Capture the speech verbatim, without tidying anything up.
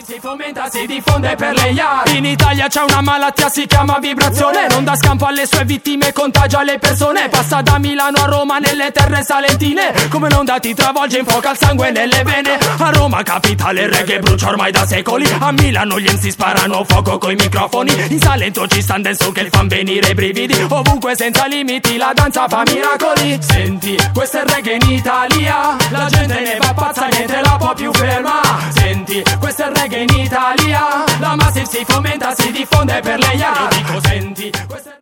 si fomenta, si diffonde per le yard. In Italia c'è una malattia, si chiama vibrazione. Non dà scampo alle sue vittime, contagia le persone. Passa da Milano a Roma nelle terre salentine. Come un'onda ti travolge, infuoca il sangue nelle vene. A Roma capitale il reggae brucia ormai da secoli. A Milano gli si sparano fuoco coi microfoni. In Salento ci sta un dance che fan venire i brividi. Ovunque senza limiti la danza fa miracoli. Senti, questo è il reggae in Italia. La gente ne va pazza, niente la può più ferma. Senti, questo è il reggae in Italia. La massive si fomenta, si diffonde per le yard. Io dico senti, questo è